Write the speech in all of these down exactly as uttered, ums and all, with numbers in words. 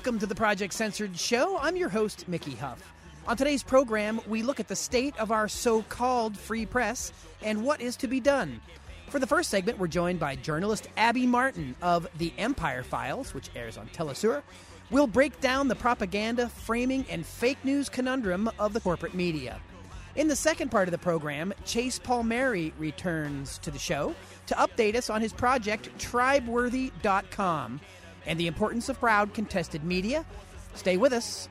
Welcome to the Project Censored Show. I'm your host, Mickey Huff. On today's program, we look at the state of our so-called free press and what is to be done. For the first segment, we're joined by journalist Abby Martin of The Empire Files, which airs on Telesur. We'll break down the propaganda, framing, and fake news conundrum of the corporate media. In the second part of the program, Chase Palmieri returns to the show to update us on his project, Tribeworthy dot com, and the importance of proud, contested media. Stay with us.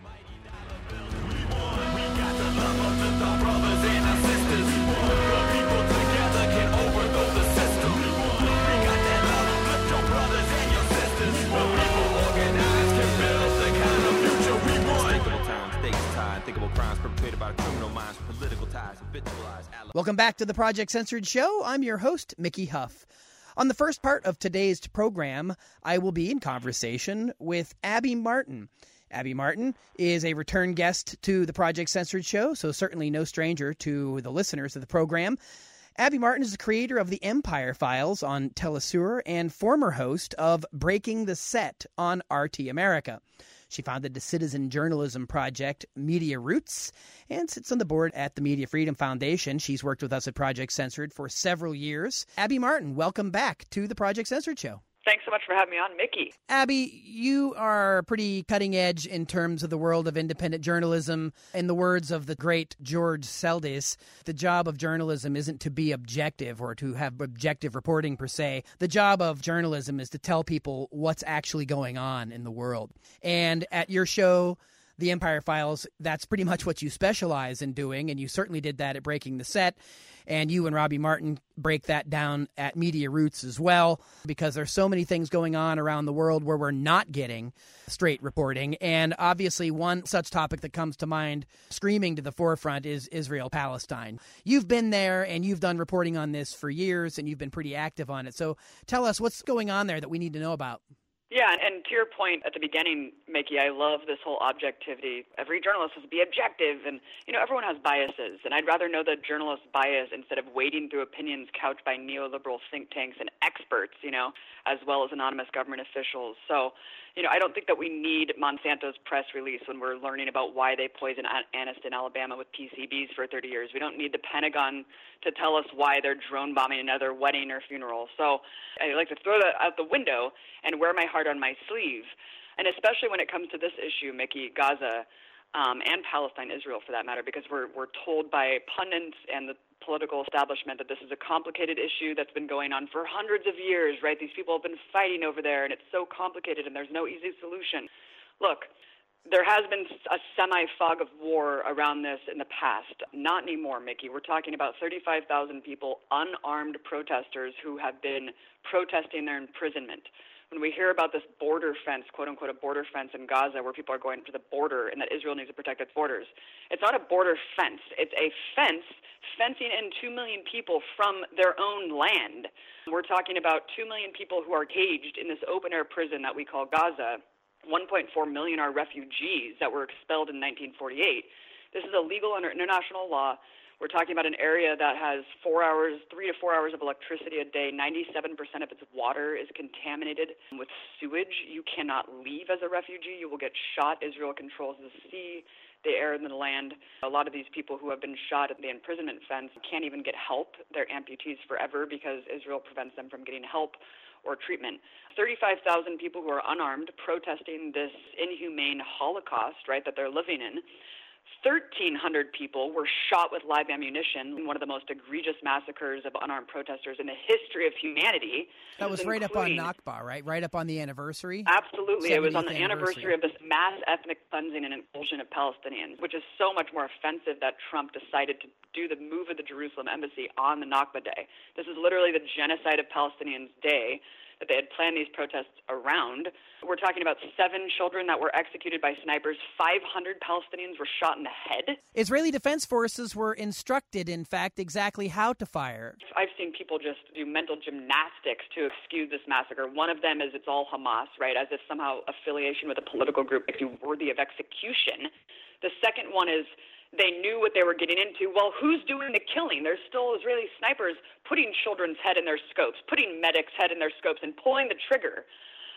Welcome back to the Project Censored Show. I'm your host, Mickey Huff. On the first part of today's program, I will be in conversation with Abby Martin. Abby Martin is a return guest to the Project Censored Show, so certainly no stranger to the listeners of the program. Abby Martin is the creator of The Empire Files on Telesur and former host of Breaking the Set on R T America. She founded the citizen journalism project Media Roots and sits on the board at the Media Freedom Foundation. She's worked with us at Project Censored for several years. Abby Martin, welcome back to the Project Censored Show. Thanks so much for having me on, Mickey. Abby, you are pretty cutting edge in terms of the world of independent journalism. In the words of the great George Seldes, the job of journalism isn't to be objective or to have objective reporting per se. The job of journalism is to tell people what's actually going on in the world. And at your show, The Empire Files, that's pretty much what you specialize in doing, and you certainly did that at Breaking the Set. And you and Robbie Martin break that down at Media Roots as well, because there's so many things going on around the world where we're not getting straight reporting. And obviously one such topic that comes to mind, screaming to the forefront, is Israel-Palestine. You've been there and you've done reporting on this for years, and you've been pretty active on it. So tell us what's going on there that we need to know about. Yeah, and to your point at the beginning, Mickey, I love this whole objectivity. Every journalist has to be objective, and, you know, everyone has biases, and I'd rather know the journalist's bias instead of wading through opinions couched by neoliberal think tanks and experts, you know, as well as anonymous government officials. So, you know, I don't think that we need Monsanto's press release when we're learning about why they poisoned Anniston, Alabama with P C Bs for thirty years. We don't need the Pentagon to tell us why they're drone bombing another wedding or funeral. So I like to throw that out the window and wear my heart on my sleeve. And especially when it comes to this issue, Mickey, Gaza, um, and Palestine, Israel for that matter, because we're we're told by pundits and the political establishment that this is a complicated issue that's been going on for hundreds of years, right? These people have been fighting over there, and it's so complicated, and there's no easy solution. Look, there has been a semi-fog of war around this in the past. Not anymore, Mickey. We're talking about thirty-five thousand people, unarmed protesters who have been protesting their imprisonment. When we hear about this border fence, quote-unquote, a border fence in Gaza where people are going to the border and that Israel needs to protect its borders, it's not a border fence. It's a fence fencing in two million people from their own land. We're talking about two million people who are caged in this open-air prison that we call Gaza. one point four million are refugees that were expelled in nineteen forty-eight. This is illegal under international law. We're talking about an area that has four hours, three to four hours of electricity a day. ninety-seven percent of its water is contaminated with sewage. You cannot leave as a refugee. You will get shot. Israel controls the sea, the air, and the land. A lot of these people who have been shot at the imprisonment fence can't even get help. They're amputees forever because Israel prevents them from getting help or treatment. thirty-five thousand people who are unarmed protesting this inhumane Holocaust, right, that they're living in. thirteen hundred people were shot with live ammunition, one of the most egregious massacres of unarmed protesters in the history of humanity. That was right up on Nakba, right? Right up on the anniversary? Absolutely. It was on the anniversary of this mass ethnic cleansing and expulsion of Palestinians, which is so much more offensive that Trump decided to do the move of the Jerusalem embassy on the Nakba Day. This is literally the genocide of Palestinians Day that they had planned these protests around. We're talking about seven children that were executed by snipers. five hundred Palestinians were shot in the head. Israeli Defense Forces were instructed, in fact, exactly how to fire. I've seen people just do mental gymnastics to excuse this massacre. One of them is it's all Hamas, right, as if somehow affiliation with a political group makes you worthy of execution. The second one is they knew what they were getting into. Well, who's doing the killing? There's still Israeli snipers putting children's head in their scopes, putting medics' head in their scopes, and pulling the trigger.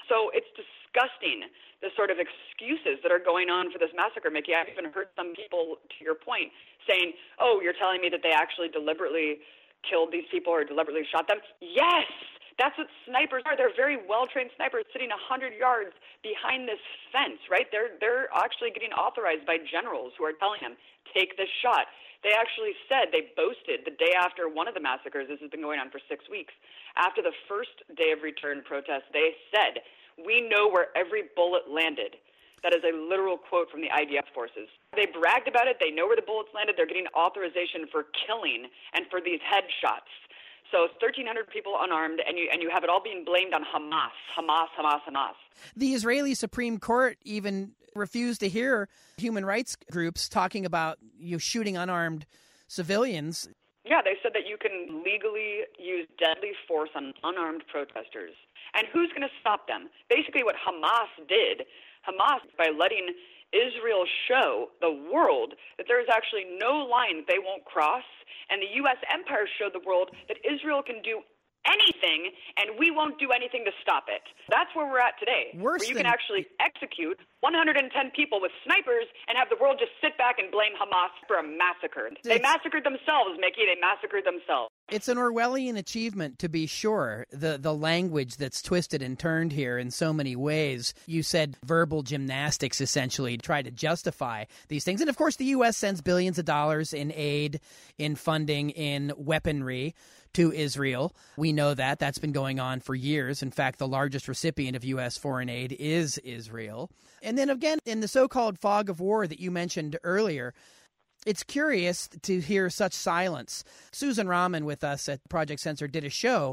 So it's disgusting, the sort of excuses that are going on for this massacre, Mickey. I've even heard some people, to your point, saying, oh, you're telling me that they actually deliberately killed these people or deliberately shot them? Yes! That's what snipers are. They're very well-trained snipers sitting one hundred yards behind this fence, right? They're they're actually getting authorized by generals who are telling them, take this shot. They actually said, they boasted the day after one of the massacres, this has been going on for six weeks, after the first day of return protest, they said, we know where every bullet landed. That is a literal quote from the I D F forces. They bragged about it. They know where the bullets landed. They're getting authorization for killing and for these headshots. So thirteen hundred people unarmed, and you and you have it all being blamed on Hamas, Hamas, Hamas, Hamas. The Israeli Supreme Court even refused to hear human rights groups talking about you shooting unarmed civilians. Yeah, they said that you can legally use deadly force on unarmed protesters. And who's going to stop them? Basically what Hamas did, Hamas, by letting Israel show the world that there is actually no line that they won't cross, and the U S empire showed the world that Israel can do anything, and we won't do anything to stop it. That's where we're at today, Worse where you than... can actually execute one hundred ten people with snipers and have the world just sit back and blame Hamas for a massacre. It's... They massacred themselves, Mickey. They massacred themselves. It's an Orwellian achievement, to be sure, the the language that's twisted and turned here in so many ways. You said verbal gymnastics, essentially, to try to justify these things. And, of course, the U S sends billions of dollars in aid, in funding, in weaponry to Israel. We know that. That's been going on for years. In fact, the largest recipient of U S foreign aid is Israel. And then, again, in the so-called fog of war that you mentioned earlier, it's curious to hear such silence. Susan Rahman with us at Project Censor did a show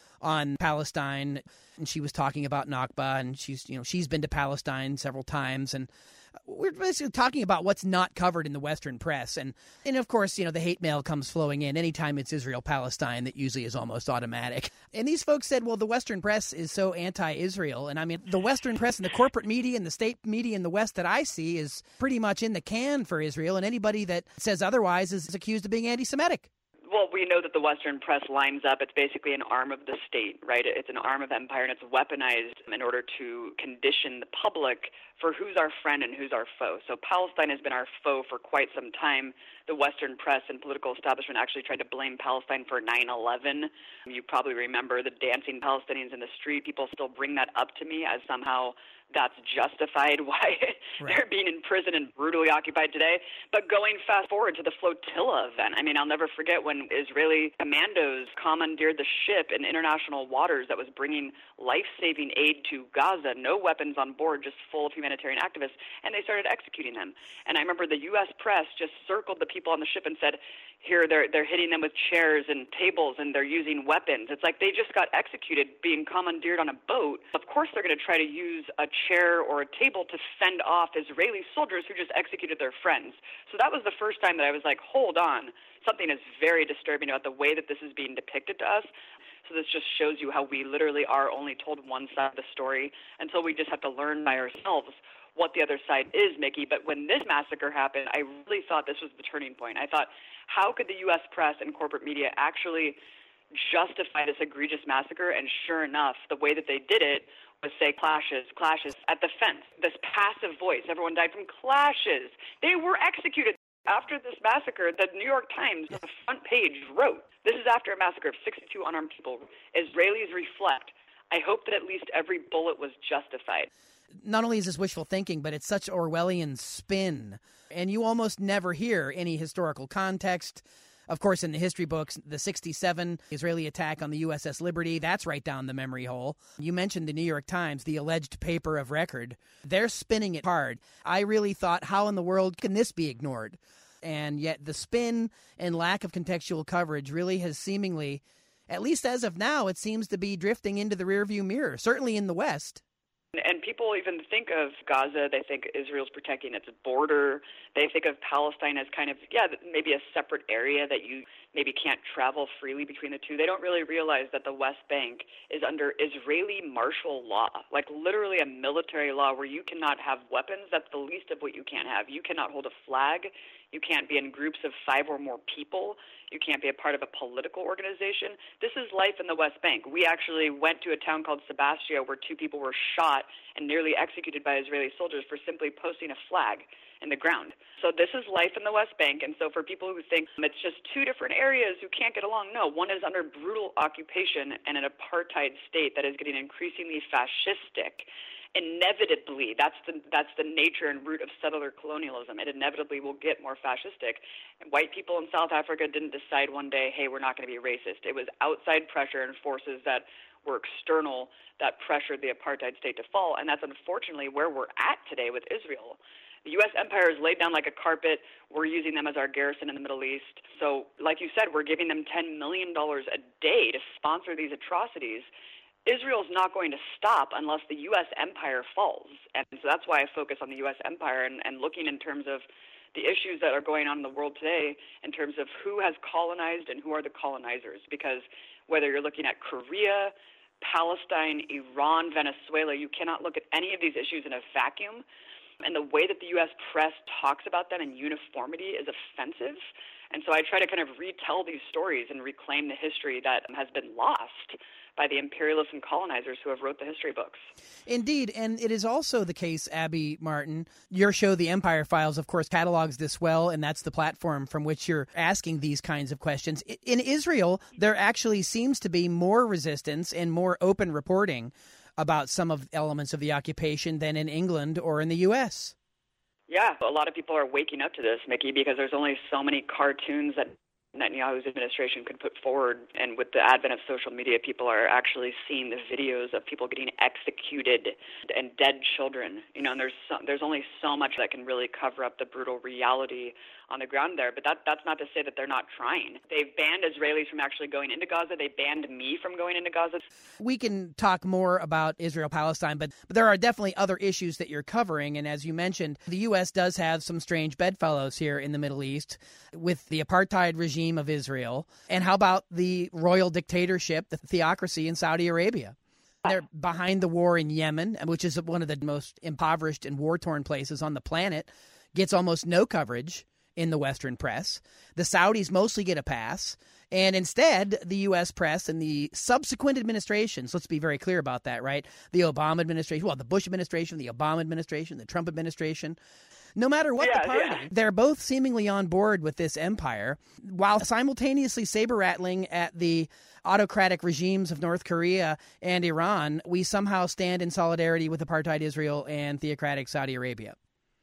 on Palestine, and she was talking about Nakba, and she's, you know, she's been to Palestine several times, and we're basically talking about what's not covered in the Western press. And, and of course, you know, the hate mail comes flowing in. Anytime it's Israel-Palestine, that usually is almost automatic. And these folks said, well, the Western press is so anti-Israel. And I mean, the Western press and the corporate media and the state media in the West that I see is pretty much in the can for Israel. And anybody that says otherwise is accused of being anti-Semitic. Well, we know that the Western press lines up. It's basically an arm of the state, right? It's an arm of empire, and it's weaponized in order to condition the public for who's our friend and who's our foe. So Palestine has been our foe for quite some time. The Western press and political establishment actually tried to blame Palestine for nine eleven. You probably remember the dancing Palestinians in the street. People still bring that up to me as somehow that's justified why right. they're being in prison and brutally occupied today. But going fast forward to the flotilla event, I mean, I'll never forget when Israeli commandos commandeered the ship in international waters that was bringing life-saving aid to Gaza, no weapons on board, just full of humanitarian activists, and they started executing them. And I remember the U S press just circled the people on the ship and said, here, they're they're hitting them with chairs and tables, and they're using weapons. It's like they just got executed being commandeered on a boat. Of course they're going to try to use a chair or a table to fend off Israeli soldiers who just executed their friends. So that was the first time that I was like, hold on. Something is very disturbing about the way that this is being depicted to us. So this just shows you how we literally are only told one side of the story until we just have to learn by ourselves what the other side is, Mickey. But when this massacre happened, I really thought this was the turning point. I thought, how could the U S press and corporate media actually justify this egregious massacre? And sure enough, the way that they did it was say clashes, clashes at the fence. This passive voice, everyone died from clashes. They were executed. After this massacre, the New York Times, the front page, wrote, this is after a massacre of sixty-two unarmed people. Israelis reflect. I hope that at least every bullet was justified. Not only is this wishful thinking, but it's such Orwellian spin. And you almost never hear any historical context. Of course, in the history books, the sixty-seven Israeli attack on the U S S Liberty, that's right down the memory hole. You mentioned the New York Times, the alleged paper of record. They're spinning it hard. I really thought, how in the world can this be ignored? And yet the spin and lack of contextual coverage really has seemingly, at least as of now, it seems to be drifting into the rearview mirror, certainly in the West. And people even think of Gaza, they think Israel's protecting its border. They think of Palestine as kind of, yeah, maybe a separate area that you maybe can't travel freely between the two. They don't really realize that the West Bank is under Israeli martial law, like literally a military law where you cannot have weapons. That's the least of what you can't have. You cannot hold a flag. You can't be in groups of five or more people. You can't be a part of a political organization. This is life in the West Bank. We actually went to a town called Sebastia where two people were shot and nearly executed by Israeli soldiers for simply posting a flag in the ground. So this is life in the West Bank. And so for people who think it's just two different areas who can't get along, no, one is under brutal occupation and an apartheid state that is getting increasingly fascistic. Inevitably, that's the that's the nature and root of settler colonialism. It inevitably will get more fascistic. And white people in South Africa didn't decide one day, hey, we're not going to be racist. It was outside pressure and forces that were external that pressured the apartheid state to fall. And that's unfortunately where we're at today with Israel. The U S empire is laid down like a carpet. We're using them as our garrison in the Middle East. So, like you said, we're giving them ten million dollars a day to sponsor these atrocities. Israel's not going to stop unless the U S empire falls. And so that's why I focus on the U S empire and, and looking in terms of the issues that are going on in the world today in terms of who has colonized and who are the colonizers. Because whether you're looking at Korea, Palestine, Iran, Venezuela, you cannot look at any of these issues in a vacuum. And the way that the U S press talks about them in uniformity is offensive. And so I try to kind of retell these stories and reclaim the history that has been lost by the imperialists and colonizers who have wrote the history books. Indeed, and it is also the case, Abby Martin. Your show, The Empire Files, of course, catalogs this well, and that's the platform from which you're asking these kinds of questions. In Israel, there actually seems to be more resistance and more open reporting about some of the elements of the occupation than in England or in the U S. Yeah, a lot of people are waking up to this, Mickey, because there's only so many cartoons that Netanyahu's administration could put forward. And with the advent of social media, people are actually seeing the videos of people getting executed and dead children. You know, and there's so, there's only so much that can really cover up the brutal reality on the ground there. But that that's not to say that they're not trying. They've banned Israelis from actually going into Gaza. They banned me from going into Gaza. We can talk more about Israel-Palestine, but, but there are definitely other issues that you're covering. And as you mentioned, the U S does have some strange bedfellows here in the Middle East with the apartheid regime of Israel. And how about the royal dictatorship, the theocracy in Saudi Arabia? They're behind the war in Yemen, which is one of the most impoverished and war-torn places on the planet, gets almost no coverage in the Western press. The Saudis mostly get a pass. And instead, the U S press and the subsequent administrations, let's be very clear about that, right? The Obama administration, well, the Bush administration, the Obama administration, the Trump administration, no matter what yeah, the party, yeah. they're both seemingly on board with this empire, while simultaneously saber-rattling at the autocratic regimes of North Korea and Iran. We somehow stand in solidarity with apartheid Israel and theocratic Saudi Arabia.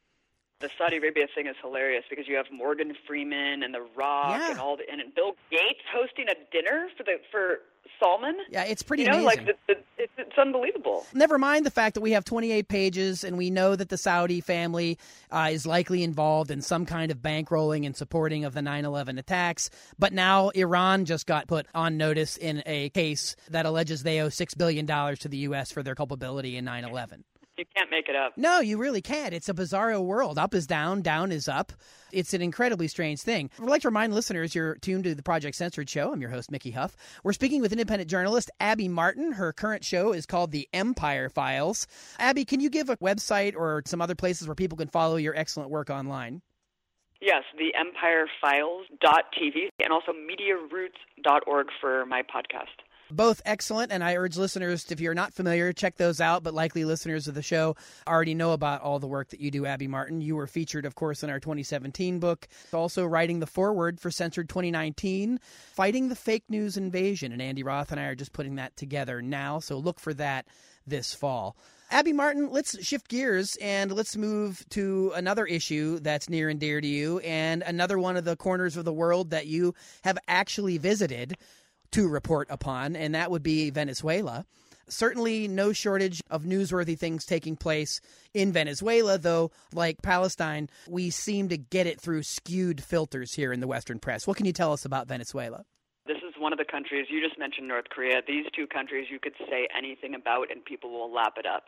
The Saudi Arabia thing is hilarious because you have Morgan Freeman and The Rock yeah. and all the, and Bill Gates hosting a dinner for the for Salman. Yeah, it's pretty you know, amazing. Like the, the, it's, it's unbelievable. Never mind the fact that we have twenty-eight pages and we know that the Saudi family uh, is likely involved in some kind of bankrolling and supporting of the nine eleven attacks. But now Iran just got put on notice in a case that alleges they owe six billion dollars to the U S for their culpability in nine eleven. You can't make it up. No, you really can't. It's a bizarro world. Up is down, down is up. It's an incredibly strange thing. I'd like to remind listeners you're tuned to the Project Censored Show. I'm your host, Mickey Huff. We're speaking with independent journalist Abby Martin. Her current show is called The Empire Files. Abby, can you give a website or some other places where people can follow your excellent work online? Yes, the empire files dot t v and also media roots dot org for my podcast. Both excellent, and I urge listeners, if you're not familiar, check those out, but likely listeners of the show already know about all the work that you do, Abby Martin. You were featured, of course, in our twenty seventeen book, also writing the foreword for Censored twenty nineteen, Fighting the Fake News Invasion, and Andy Roth and I are just putting that together now, so look for that this fall. Abby Martin, let's shift gears and let's move to another issue that's near and dear to you, and another one of the corners of the world that you have actually visited to report upon, and that would be Venezuela. Certainly no shortage of newsworthy things taking place in Venezuela, though, like Palestine, we seem to get it through skewed filters here in the Western press. What can you tell us about Venezuela? This is one of the countries, you just mentioned North Korea. These two countries you could say anything about and people will lap it up.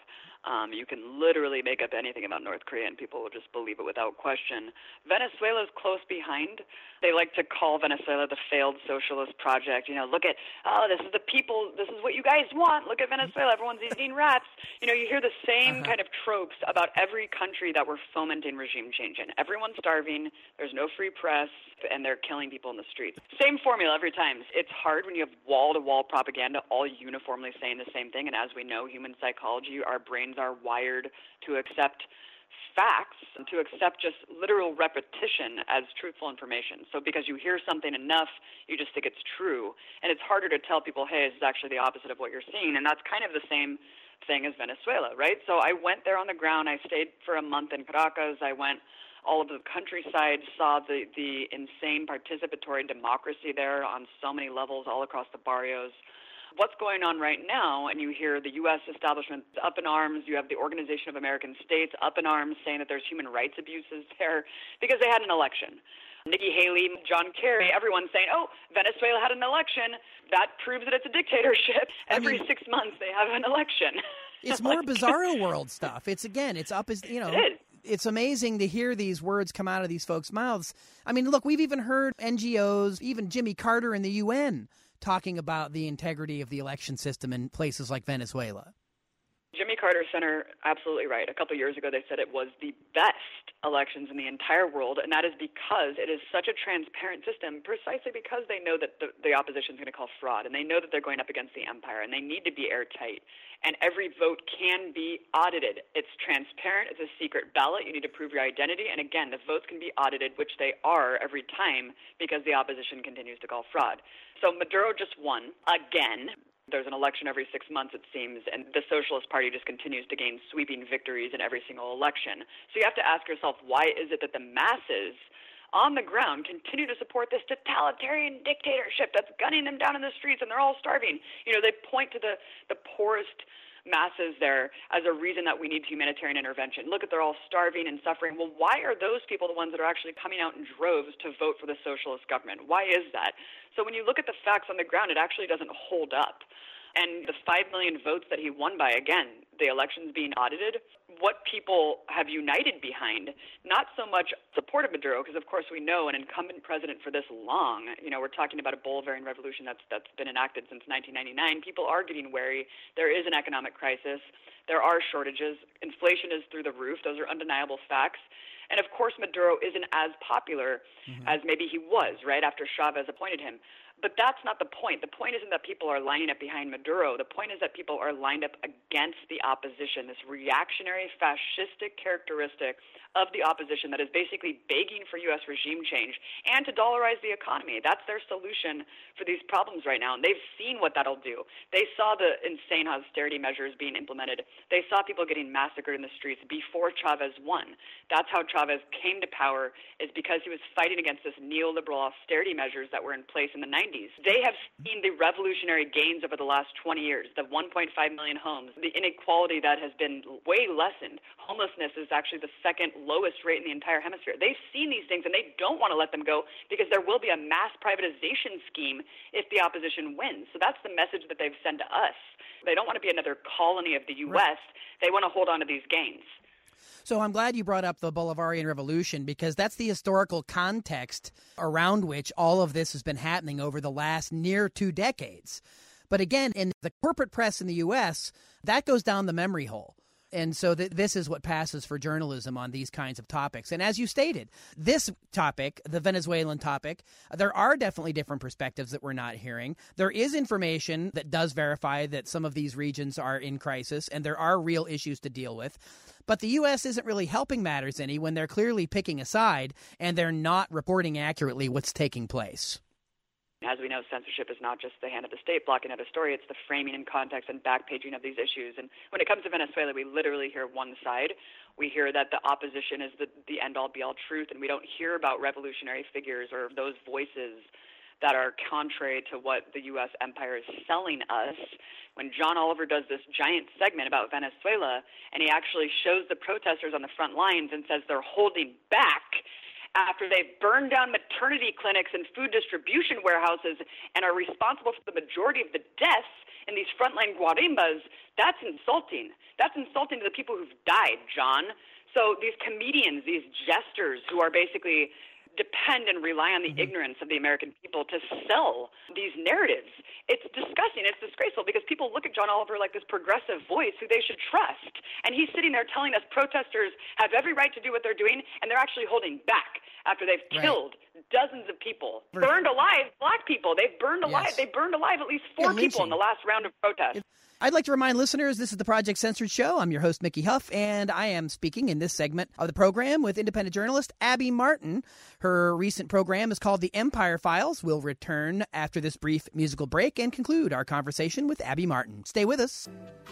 Um, you can literally make up anything about North Korea and people will just believe it without question. Venezuela is close behind. They like to call Venezuela the failed socialist project. You know, look at, oh, this is the people, this is what you guys want. Look at Venezuela, everyone's eating rats. You know, you hear the same uh-huh. kind of tropes about every country that we're fomenting regime change in. Everyone's starving, there's no free press, and they're killing people in the streets. Same formula every time. It's hard when you have wall-to-wall propaganda all uniformly saying the same thing, and as we know, human psychology, our brains are wired to accept facts and to accept just literal repetition as truthful information. So because you hear something enough, you just think it's true. And it's harder to tell people, hey, this is actually the opposite of what you're seeing. And that's kind of the same thing as Venezuela, right? So I went there on the ground. I stayed for a month in Caracas. I went all over the countryside, saw the, the insane participatory democracy there on so many levels all across the barrios. What's going on right now, and you hear the U S establishment up in arms, you have the Organization of American States up in arms saying that there's human rights abuses there because they had an election. Nikki Haley, John Kerry, everyone's saying, oh, Venezuela had an election. That proves that it's a dictatorship. Every I mean, six months they have an election. It's more like, bizarro world stuff. It's, again, it's up as, you know. It is. It's amazing to hear these words come out of these folks' mouths. I mean, look, we've even heard N G Os, even Jimmy Carter in the U N, talking about the integrity of the election system in places like Venezuela. Jimmy Carter Center, absolutely right. A couple of years ago, they said it was the best elections in the entire world, and that is because it is such a transparent system, precisely because they know that the, the opposition is going to call fraud, and they know that they're going up against the empire, and they need to be airtight. And every vote can be audited. It's transparent. It's a secret ballot. You need to prove your identity. And again, the votes can be audited, which they are every time because the opposition continues to call fraud. So Maduro just won again. There's an election every six months, it seems, and the Socialist Party just continues to gain sweeping victories in every single election. So you have to ask yourself, why is it that the masses on the ground continue to support this totalitarian dictatorship that's gunning them down in the streets and they're all starving? You know, they point to the, the poorest masses there as a reason that we need humanitarian intervention. Look at, they're all starving and suffering. Well, why are those people the ones that are actually coming out in droves to vote for the socialist government? Why is that? So when you look at the facts on the ground, it actually doesn't hold up. And the five million votes that he won by, again, the elections being audited, what people have united behind, not so much support of Maduro, because of course we know an incumbent president for this long, you know, we're talking about a Bolivarian revolution that's that's been enacted since nineteen ninety-nine. People are getting wary. There is an economic crisis. There are shortages. Inflation is through the roof. Those are undeniable facts. And of course, Maduro isn't as popular mm-hmm. as maybe he was, right, after Chavez appointed him. But that's not the point. The point isn't that people are lining up behind Maduro. The point is that people are lined up against the opposition, this reactionary, fascistic characteristic of the opposition that is basically begging for U S regime change and to dollarize the economy. That's their solution for these problems right now. And they've seen what that'll do. They saw the insane austerity measures being implemented. They saw people getting massacred in the streets before Chavez won. That's how Chavez came to power, is because he was fighting against this neoliberal austerity measures that were in place in the nineties. They have seen the revolutionary gains over the last twenty years, the one point five million homes, the inequality that has been way lessened. Homelessness is actually the second lowest rate in the entire hemisphere. They've seen these things, and they don't want to let them go because there will be a mass privatization scheme if the opposition wins. So that's the message that they've sent to us. They don't want to be another colony of the U S. Right. They want to hold on to these gains. So I'm glad you brought up the Bolivarian Revolution, because that's the historical context around which all of this has been happening over the last near two decades. But again, in the corporate press in the U S, that goes down the memory hole. And so th- this is what passes for journalism on these kinds of topics. And as you stated, this topic, the Venezuelan topic, there are definitely different perspectives that we're not hearing. There is information that does verify that some of these regions are in crisis, and there are real issues to deal with. But the U S isn't really helping matters any when they're clearly picking a side and they're not reporting accurately what's taking place. As we know, censorship is not just the hand of the state blocking out a story. It's the framing and context and backpaging of these issues. And when it comes to Venezuela, we literally hear one side. We hear that the opposition is the, the end-all, be-all truth, and we don't hear about revolutionary figures or those voices that are contrary to what the U S empire is selling us. When John Oliver does this giant segment about Venezuela, and he actually shows the protesters on the front lines and says they're holding back, after they've burned down maternity clinics and food distribution warehouses and are responsible for the majority of the deaths in these frontline Guarimbas, that's insulting. That's insulting to the people who've died, John. So these comedians, these jesters who are basically depend and rely on the mm-hmm. ignorance of the American people to sell these narratives. It's disgusting. It's disgraceful because people look at John Oliver like this progressive voice who they should trust. And he's sitting there telling us protesters have every right to do what they're doing, and they're actually holding back after they've right. killed dozens of people, For, burned alive black people. They've burned alive. Yes. They burned alive at least four yeah, people in the last round of protests. It- I'd like to remind listeners this is the Project Censored Show. I'm your host, Mickey Huff, and I am speaking in this segment of the program with independent journalist Abby Martin. Her recent program is called The Empire Files. We'll return after this brief musical break and conclude our conversation with Abby Martin. Stay with us.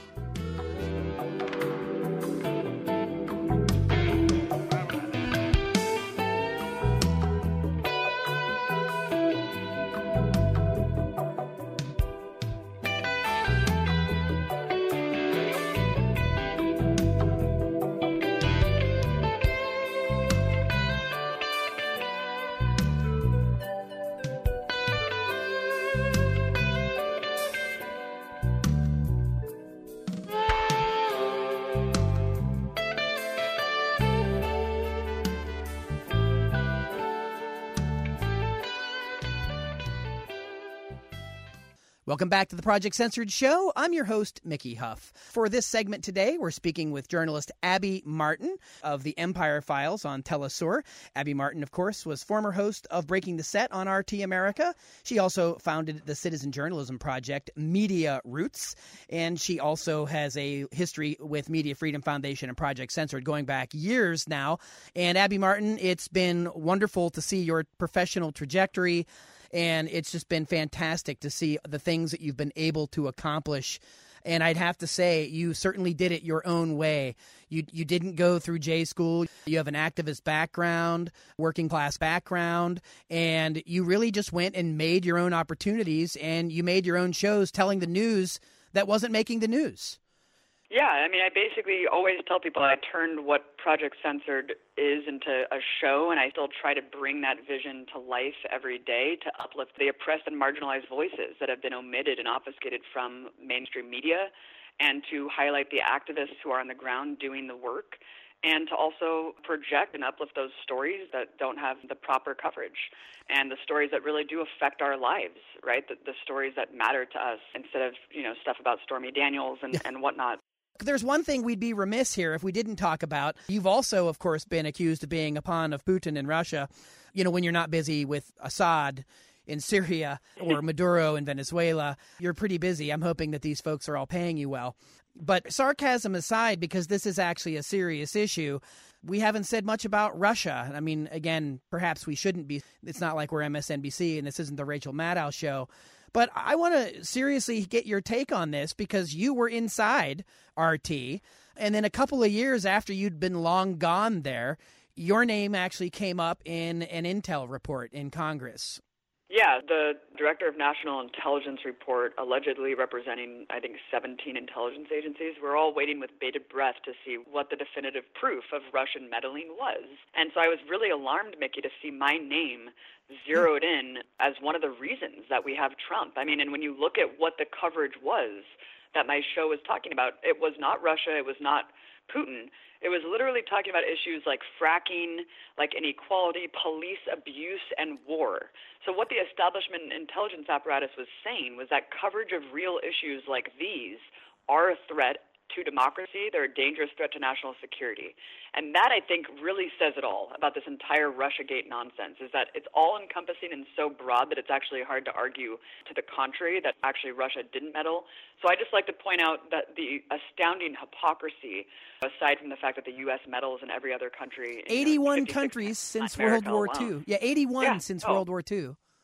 Welcome back to the Project Censored Show. I'm your host, Mickey Huff. For this segment today, we're speaking with journalist Abby Martin of The Empire Files on Telesur. Abby Martin, of course, was former host of Breaking the Set on R T America. She also founded the citizen journalism project Media Roots, and she also has a history with Media Freedom Foundation and Project Censored going back years now. And Abby Martin, it's been wonderful to see your professional trajectory. And it's just been fantastic to see the things that you've been able to accomplish. And I'd have to say, you certainly did it your own way. You you didn't go through J school. You have an activist background, working class background, and you really just went and made your own opportunities, and you made your own shows telling the news that wasn't making the news. Yeah, I mean, I basically always tell people I turned what Project Censored is into a show, and I still try to bring that vision to life every day to uplift the oppressed and marginalized voices that have been omitted and obfuscated from mainstream media, and to highlight the activists who are on the ground doing the work, and to also project and uplift those stories that don't have the proper coverage, and the stories that really do affect our lives, right? The, the stories that matter to us instead of, you know, stuff about Stormy Daniels and, and whatnot. There's one thing we'd be remiss here if we didn't talk about. You've also, of course, been accused of being a pawn of Putin in Russia, you know, when you're not busy with Assad in Syria or Maduro in Venezuela. You're pretty busy. I'm hoping that these folks are all paying you well. But sarcasm aside, because this is actually a serious issue, we haven't said much about Russia. I mean, again, perhaps we shouldn't be. It's not like we're M S N B C and this isn't the Rachel Maddow show. But I want to seriously get your take on this because you were inside R T, and then a couple of years after you'd been long gone there, your name actually came up in an intel report in Congress. Yeah, the Director of National Intelligence report allegedly representing, I think, seventeen intelligence agencies. We're all waiting with bated breath to see what the definitive proof of Russian meddling was. And so I was really alarmed, Mickey, to see my name zeroed in as one of the reasons that we have Trump. I mean, and when you look at what the coverage was that my show was talking about, it was not Russia, it was not Putin. It was literally talking about issues like fracking, like inequality, police abuse, and war. So what the establishment intelligence apparatus was saying was that coverage of real issues like these are a threat to democracy. They're a dangerous threat to national security. And that, I think, really says it all about this entire Russiagate nonsense, is that it's all-encompassing and so broad that it's actually hard to argue to the contrary, that actually Russia didn't meddle. So I just like to point out that the astounding hypocrisy, aside from the fact that the U S meddles in every other country. eighty-one countries since World War Two. Yeah, eighty-one yeah. since oh. World War Two.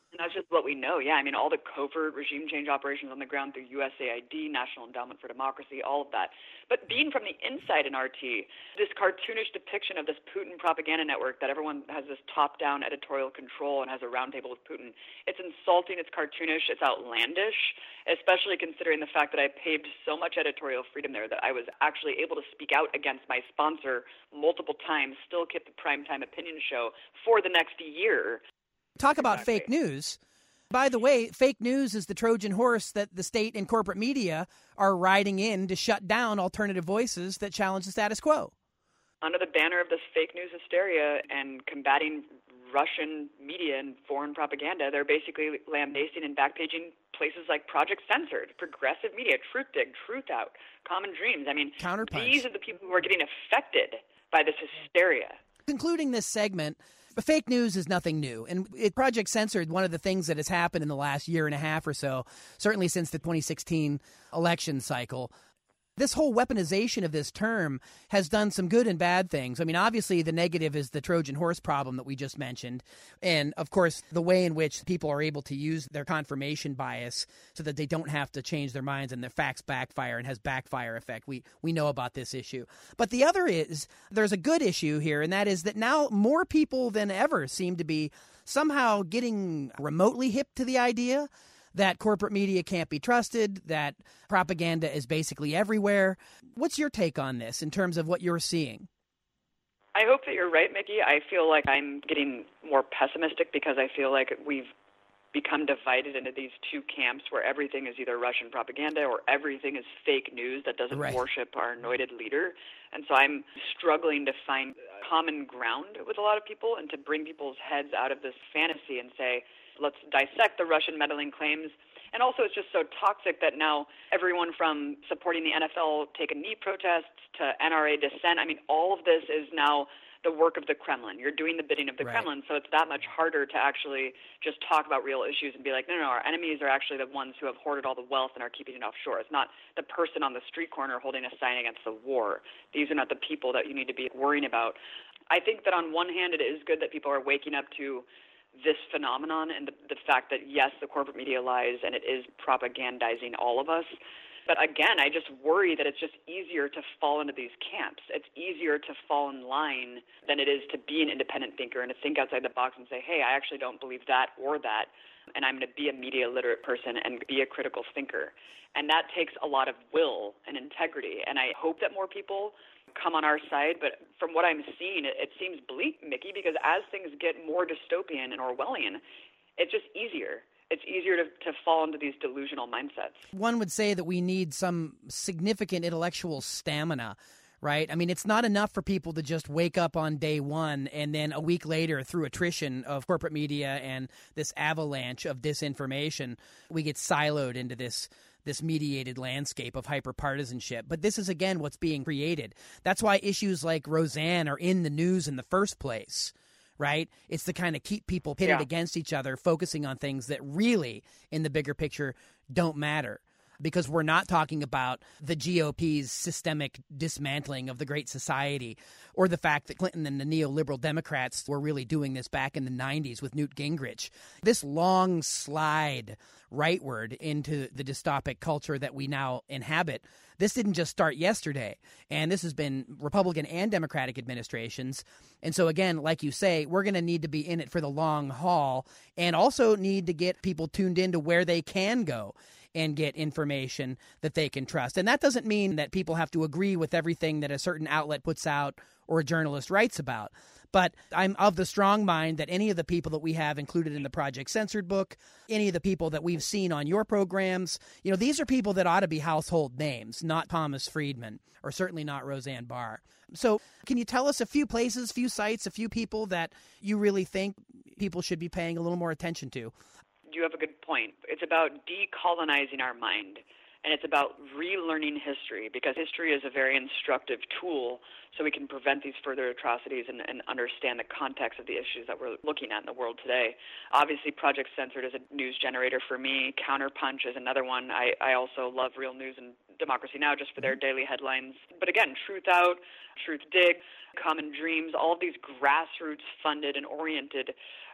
And that's just what we know. Yeah, I mean, all the covert regime change operations on the ground through U S A I D, National Endowment for Democracy, all of that. But being from the inside in R T, this cartoonish depiction of this Putin propaganda network that everyone has this top-down editorial control and has a roundtable with Putin, it's insulting, it's cartoonish, it's outlandish, especially considering the fact that I paved so much editorial freedom there that I was actually able to speak out against my sponsor multiple times, still keep the primetime opinion show for the next year. Talk about exactly. Fake news. By the way, fake news is the Trojan horse that the state and corporate media are riding in to shut down alternative voices that challenge the status quo. Under the banner of this fake news hysteria and combating Russian media and foreign propaganda, they're basically lambasting and backpaging places like Project Censored, Progressive Media, Truthdig, Truthout, Common Dreams. I mean, Counterpunch. These are the people who are getting affected by this hysteria. Concluding this segment, fake news is nothing new. And at Project Censored, one of the things that has happened in the last year and a half or so, certainly since the twenty sixteen election cycle, this whole weaponization of this term has done some good and bad things. I mean, obviously, the negative is the Trojan horse problem that we just mentioned. And, of course, the way in which people are able to use their confirmation bias so that they don't have to change their minds and their facts backfire and has backfire effect. We we know about this issue. But the other is there's a good issue here, and that is that now more people than ever seem to be somehow getting remotely hip to the idea that corporate media can't be trusted, that propaganda is basically everywhere. What's your take on this in terms of what you're seeing? I hope that you're right, Mickey. I feel like I'm getting more pessimistic because I feel like we've become divided into these two camps where everything is either Russian propaganda or everything is fake news that doesn't right. worship our anointed leader. And so I'm struggling to find common ground with a lot of people and to bring people's heads out of this fantasy and say, let's dissect the Russian meddling claims. And also it's just so toxic that now everyone from supporting the N F L take a knee protests to N R A dissent, I mean, all of this is now the work of the Kremlin. You're doing the bidding of the right. Kremlin, so it's that much harder to actually just talk about real issues and be like, no, no, no, our enemies are actually the ones who have hoarded all the wealth and are keeping it offshore. It's not the person on the street corner holding a sign against the war. These are not the people that you need to be worrying about. I think that on one hand, it is good that people are waking up to this phenomenon and the, the fact that, yes, the corporate media lies and it is propagandizing all of us. But again, I just worry that it's just easier to fall into these camps. It's easier to fall in line than it is to be an independent thinker and to think outside the box and say, hey, I actually don't believe that or that, and I'm going to be a media literate person and be a critical thinker. And that takes a lot of will and integrity. And I hope that more people come on our side. But from what I'm seeing, it, it seems bleak, Mickey, because as things get more dystopian and Orwellian, it's just easier. It's easier to, to fall into these delusional mindsets. One would say that we need some significant intellectual stamina, right? I mean, it's not enough for people to just wake up on day one and then a week later, through attrition of corporate media and this avalanche of disinformation, we get siloed into this this mediated landscape of hyperpartisanship. But this is, again, what's being created. That's why issues like Roseanne are in the news in the first place. Right? It's to kind of keep people pitted yeah. against each other, focusing on things that really, in the bigger picture, don't matter. Because we're not talking about the G O P's systemic dismantling of the Great Society or the fact that Clinton and the neoliberal Democrats were really doing this back in the nineties with Newt Gingrich. This long slide rightward into the dystopic culture that we now inhabit, this didn't just start yesterday. And this has been Republican and Democratic administrations. And so, again, like you say, we're going to need to be in it for the long haul and also need to get people tuned into where they can go and get information that they can trust. And that doesn't mean that people have to agree with everything that a certain outlet puts out or a journalist writes about. But I'm of the strong mind that any of the people that we have included in the Project Censored book, any of the people that we've seen on your programs, you know, these are people that ought to be household names, not Thomas Friedman, or certainly not Roseanne Barr. So can you tell us a few places, few sites, a few people that you really think people should be paying a little more attention to? You have a good point. It's about decolonizing our mind, and it's about relearning history, because history is a very instructive tool so we can prevent these further atrocities and, and understand the context of the issues that we're looking at in the world today. Obviously, Project Censored is a news generator for me. Counterpunch is another one. I, I also love Real News and Democracy Now! Just for their daily headlines. But again, Truthout, Truthdig, Common Dreams, all of these grassroots funded and oriented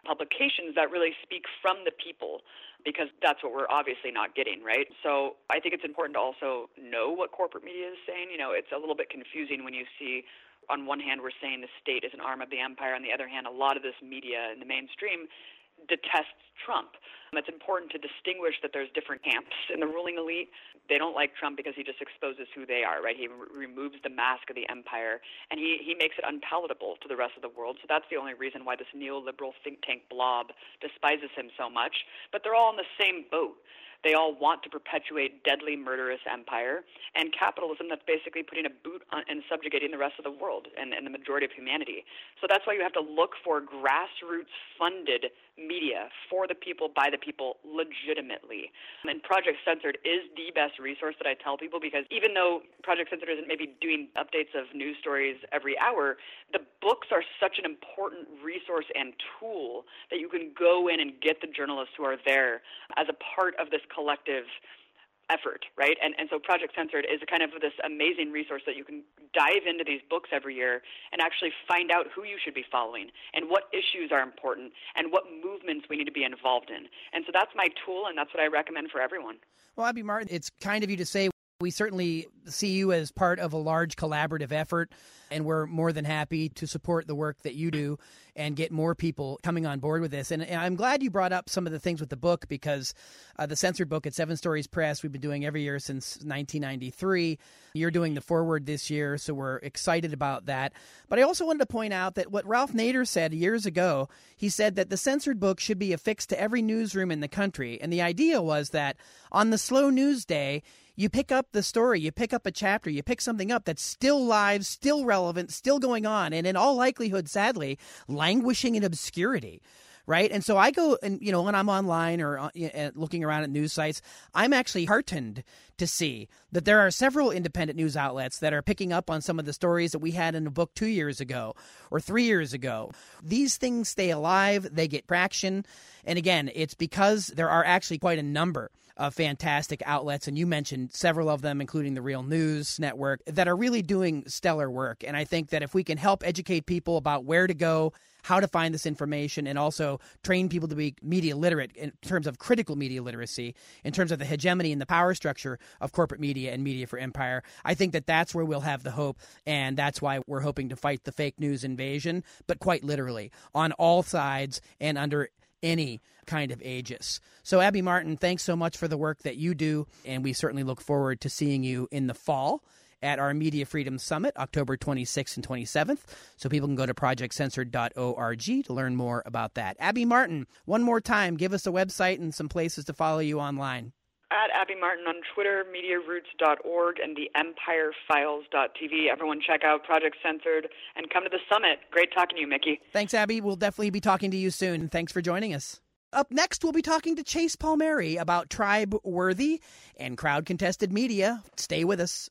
publications that really speak from the people, because that's what we're obviously not getting, right? So I think it's important to also know what corporate media is saying. You know, it's a little bit confusing when you see, on one hand, we're saying the state is an arm of the empire. On the other hand, a lot of this media in the mainstream detests Trump. It's important to distinguish that there's different camps in the ruling elite. They don't like Trump because he just exposes who they are, right? He re- removes the mask of the empire, and he, he makes it unpalatable to the rest of the world. So that's the only reason why this neoliberal think tank blob despises him so much. But they're all in the same boat. They all want to perpetuate deadly, murderous empire and capitalism that's basically putting a boot on and subjugating the rest of the world and, and the majority of humanity. So that's why you have to look for grassroots-funded media for the people, by the people, legitimately. And Project Censored is the best resource that I tell people, because even though Project Censored isn't maybe doing updates of news stories every hour, the books are such an important resource and tool that you can go in and get the journalists who are there as a part of this collective effort, right? And and so Project Censored is kind of this amazing resource that you can dive into these books every year and actually find out who you should be following and what issues are important and what movements we need to be involved in. And so that's my tool, and that's what I recommend for everyone. Well, Abby Martin, it's kind of you to say. We certainly see you as part of a large collaborative effort, and we're more than happy to support the work that you do and get more people coming on board with this. And, and I'm glad you brought up some of the things with the book, because uh, the Censored book at Seven Stories Press, we've been doing every year since nineteen ninety-three. You're doing the foreword this year, so we're excited about that. But I also wanted to point out that what Ralph Nader said years ago, he said that the Censored book should be affixed to every newsroom in the country. And the idea was that on the slow news day, you pick up the story, you pick up a chapter, you pick something up that's still live, still relevant, still going on, and in all likelihood, sadly, languishing in obscurity, right? And so I go, and you know, when I'm online or uh, looking around at news sites, I'm actually heartened to see that there are several independent news outlets that are picking up on some of the stories that we had in a book two years ago or three years ago. These things stay alive, they get traction, and again, it's because there are actually quite a number of fantastic outlets, and you mentioned several of them, including the Real News Network, that are really doing stellar work. And I think that if we can help educate people about where to go, how to find this information, and also train people to be media literate in terms of critical media literacy, in terms of the hegemony and the power structure of corporate media and media for empire, I think that that's where we'll have the hope, and that's why we're hoping to fight the fake news invasion, but quite literally, on all sides and under any kind of aegis. So, Abby Martin, thanks so much for the work that you do, and we certainly look forward to seeing you in the fall at our Media Freedom Summit, October twenty-sixth and twenty-seventh. So people can go to project censored dot org to learn more about that. Abby Martin, one more time, give us a website and some places to follow you online. At Abby Martin on Twitter, media roots dot org, and the empire files dot t v. Everyone check out Project Censored and come to the summit. Great talking to you, Mickey. Thanks, Abby. We'll definitely be talking to you soon. Thanks for joining us. Up next, we'll be talking to Chase Palmieri about tribe-worthy and crowd-contested media. Stay with us.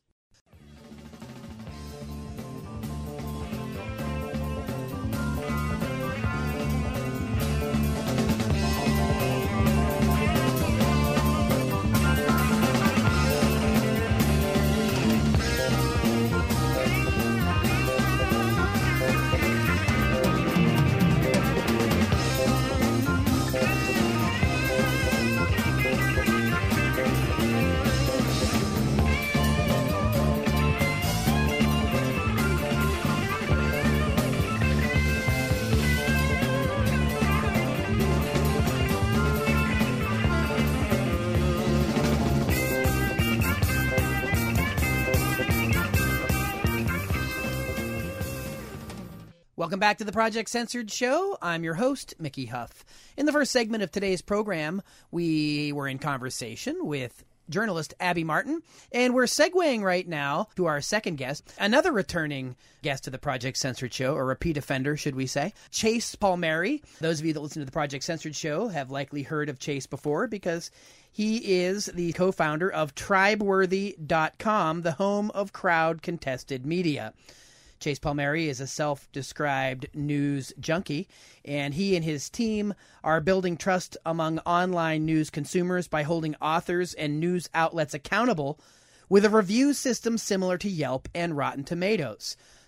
Welcome back to the Project Censored Show. I'm your host, Mickey Huff. In the first segment of today's program, we were in conversation with journalist Abby Martin, and we're segueing right now to our second guest, another returning guest to the Project Censored Show, a repeat offender, should we say, Chase Palmieri. Those of you that listen to the Project Censored Show have likely heard of Chase before, because he is the co-founder of tribe worthy dot com, the home of crowd-contested media. Chase Palmieri is a self-described news junkie, and he and his team are building trust among online news consumers by holding authors and news outlets accountable with a review system similar to Yelp and Rotten Tomatoes.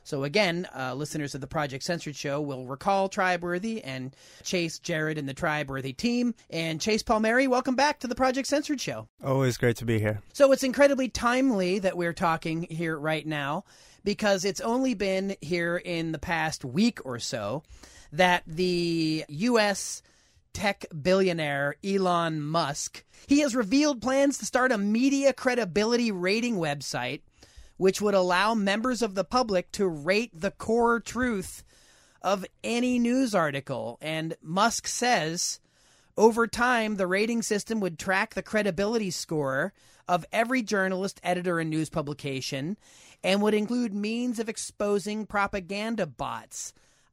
So again, uh, listeners of the Project Censored Show will recall Tribeworthy and Chase Jarrett and the Tribeworthy team. And Chase Palmieri, welcome back to the Project Censored Show. Always great to be here. So it's incredibly timely that we're talking here right now, because it's only been here in the past week or so that the U S tech billionaire Elon Musk, he has revealed plans to start a media credibility rating website which would allow members of the public to rate the core truth of any news article. And Musk says over time, the rating system would track the credibility score of every journalist, editor, and news publication, and would include means of exposing propaganda bots.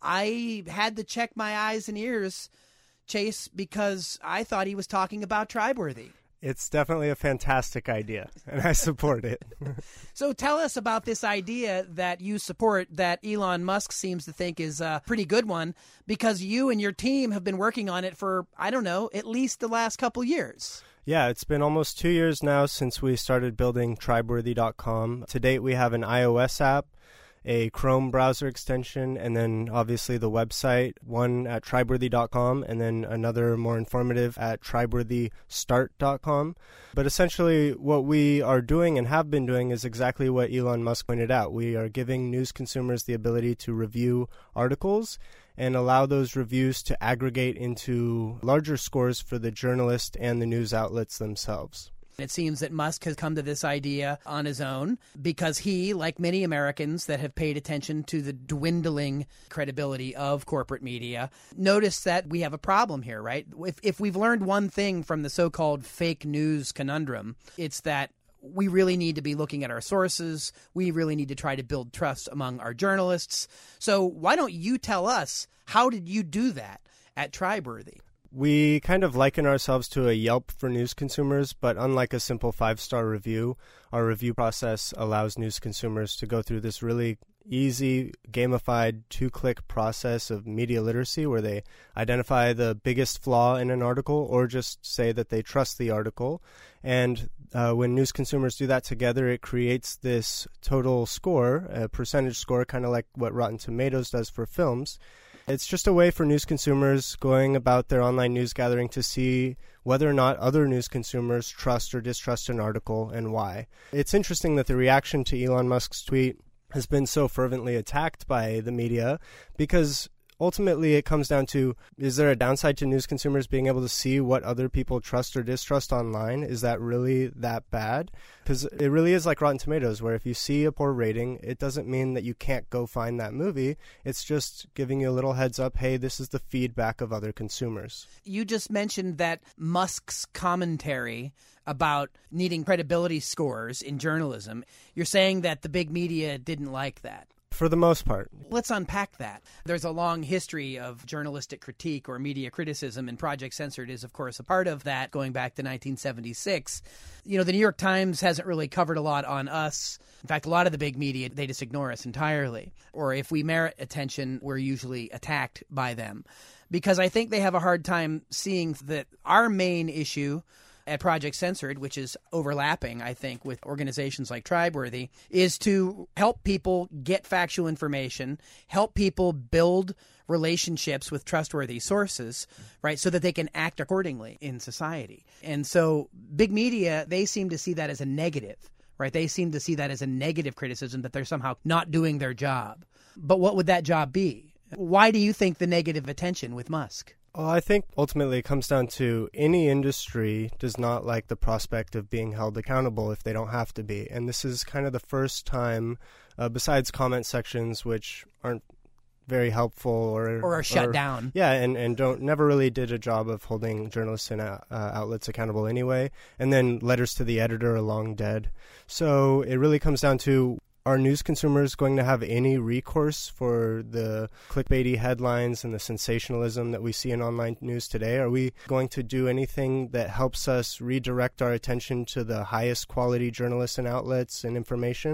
I had to check my eyes and ears, Chase, because I thought he was talking about Tribeworthy. It's definitely a fantastic idea, and I support it. So tell us about this idea that you support, that Elon Musk seems to think is a pretty good one, because you and your team have been working on it for, I don't know, at least the last couple years. Yeah, it's been almost two years now since we started building Tribeworthy dot com. To date, we have an iOS app, a Chrome browser extension, and then obviously the website, one at Tribeworthy dot com, and then another more informative at Tribeworthy Start dot com. But essentially what we are doing and have been doing is exactly what Elon Musk pointed out. We are giving news consumers the ability to review articles and allow those reviews to aggregate into larger scores for the journalist and the news outlets themselves. It seems that Musk has come to this idea on his own because he, like many Americans that have paid attention to the dwindling credibility of corporate media, noticed that we have a problem here, right? If, if we've learned one thing from the so-called fake news conundrum, it's that we really need to be looking at our sources. We really need to try to build trust among our journalists. So why don't you tell us, how did you do that at Tribeworthy? We kind of liken ourselves to a Yelp for news consumers, but unlike a simple five-star review, our review process allows news consumers to go through this really easy, gamified two-click process of media literacy where they identify the biggest flaw in an article or just say that they trust the article. And uh, when news consumers do that together, it creates this total score, a percentage score, kind of like what Rotten Tomatoes does for films. It's just a way for news consumers going about their online news gathering to see whether or not other news consumers trust or distrust an article and why. It's interesting that the reaction to Elon Musk's tweet has been so fervently attacked by the media because ultimately it comes down to, is there a downside to news consumers being able to see what other people trust or distrust online? Is that really that bad? Because it really is like Rotten Tomatoes, where if you see a poor rating, it doesn't mean that you can't go find that movie. It's just giving you a little heads up, hey, this is the feedback of other consumers. You just mentioned that Musk's commentary about needing credibility scores in journalism. You're saying that the big media didn't like that. For the most part. Let's unpack that. There's a long history of journalistic critique or media criticism, and Project Censored is, of course, a part of that going back to nineteen seventy-six. You know, the New York Times hasn't really covered a lot on us. In fact, a lot of the big media, they just ignore us entirely. Or if we merit attention, we're usually attacked by them. Because I think they have a hard time seeing that our main issue at Project Censored, which is overlapping, I think, with organizations like Tribeworthy, is to help people get factual information, help people build relationships with trustworthy sources, right, so that they can act accordingly in society. And so big media, they seem to see that as a negative, right? They seem to see that as a negative criticism, that they're somehow not doing their job. But what would that job be? Why do you think the negative attention with Musk? Well, I think ultimately it comes down to any industry does not like the prospect of being held accountable if they don't have to be. And this is kind of the first time, uh, besides comment sections, which aren't very helpful or or are shut or, down. Yeah, and, and don't never really did a job of holding journalists and uh, outlets accountable anyway. And then letters to the editor are long dead. So it really comes down to, are news consumers going to have any recourse for the clickbaity headlines and the sensationalism that we see in online news today? Are we going to do anything that helps us redirect our attention to the highest quality journalists and outlets and information?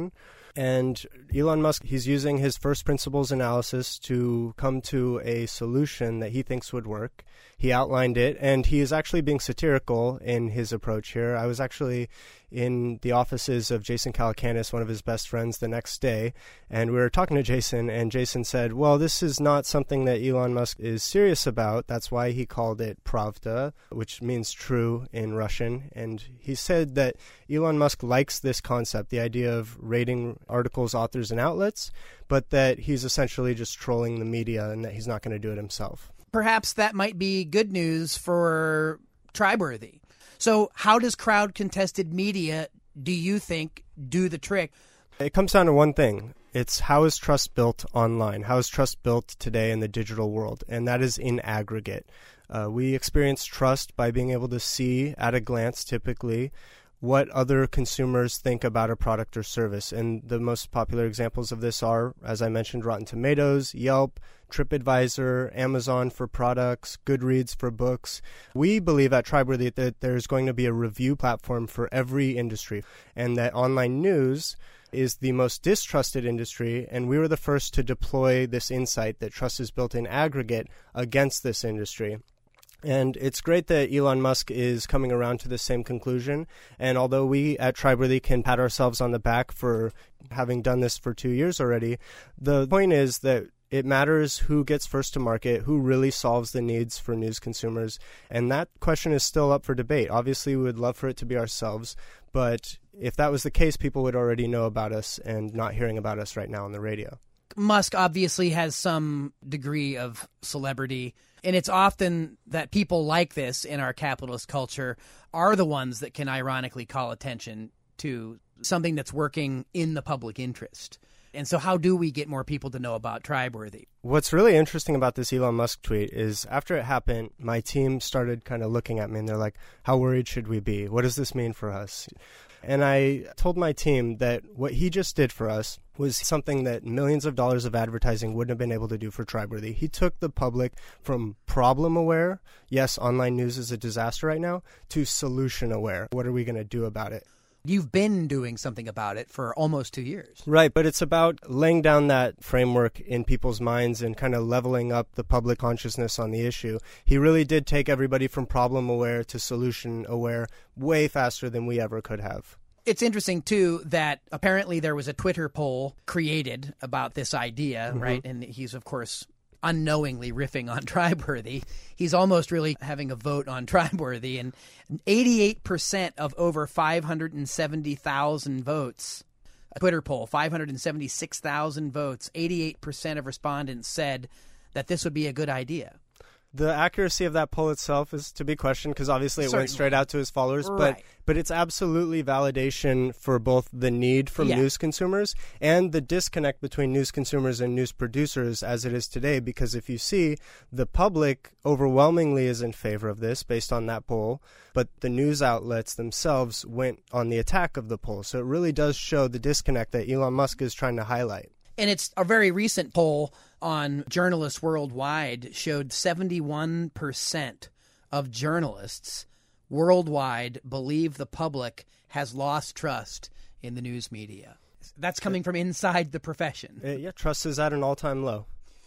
And Elon Musk, he's using his first principles analysis to come to a solution that he thinks would work. He outlined it, and he is actually being satirical in his approach here. I was actually in the offices of Jason Calacanis, one of his best friends, the next day, and we were talking to Jason, and Jason said, well, this is not something that Elon Musk is serious about. That's why he called it Pravda, which means true in Russian. And he said that Elon Musk likes this concept, the idea of rating articles, authors, and outlets, but that he's essentially just trolling the media and that he's not going to do it himself. Perhaps that might be good news for Tribeworthy. So how does crowd-contested media, do you think, do the trick? It comes down to one thing. It's how is trust built online? How is trust built today in the digital world? And that is in aggregate. Uh, we experience trust by being able to see at a glance, typically, what other consumers think about a product or service. And the most popular examples of this are, as I mentioned, Rotten Tomatoes, Yelp, TripAdvisor, Amazon for products, Goodreads for books. We believe at Tribeworthy that there's going to be a review platform for every industry, and that online news is the most distrusted industry, and we were the first to deploy this insight that trust is built in aggregate against this industry. And it's great that Elon Musk is coming around to the same conclusion. And although we at Tribeworthy can pat ourselves on the back for having done this for two years already, the point is that it matters who gets first to market, who really solves the needs for news consumers. And that question is still up for debate. Obviously, we would love for it to be ourselves. But if that was the case, people would already know about us and not hearing about us right now on the radio. Musk obviously has some degree of celebrity, and it's often that people like this in our capitalist culture are the ones that can ironically call attention to something that's working in the public interest. And so how do we get more people to know about Tribeworthy? What's really interesting about this Elon Musk tweet is after it happened, my team started kind of looking at me and they're like, how worried should we be? What does this mean for us? And I told my team that what he just did for us was something that millions of dollars of advertising wouldn't have been able to do for Tribeworthy. He took the public from problem aware, yes, online news is a disaster right now, to solution aware. What are we going to do about it? You've been doing something about it for almost two years. Right, but it's about laying down that framework in people's minds and kind of leveling up the public consciousness on the issue. He really did take everybody from problem aware to solution aware way faster than we ever could have. It's interesting, too, that apparently there was a Twitter poll created about this idea, mm-hmm. right? And he's, of course, unknowingly riffing on Tribeworthy. He's almost really having a vote on Tribeworthy. And eighty-eight percent of over five hundred seventy thousand votes, a Twitter poll, five hundred seventy-six thousand votes, eighty-eight percent of respondents said that this would be a good idea. The accuracy of that poll itself is to be questioned because obviously it Certainly. went straight out to his followers. Right. But but it's absolutely validation for both the need from yeah. news consumers and the disconnect between news consumers and news producers as it is today. Because if you see, the public overwhelmingly is in favor of this based on that poll, but the news outlets themselves went on the attack of the poll. So it really does show the disconnect that Elon Musk is trying to highlight. And it's a very recent poll on journalists worldwide showed seventy-one percent of journalists worldwide believe the public has lost trust in the news media. That's coming from inside the profession. Uh, yeah, trust is at an all-time low.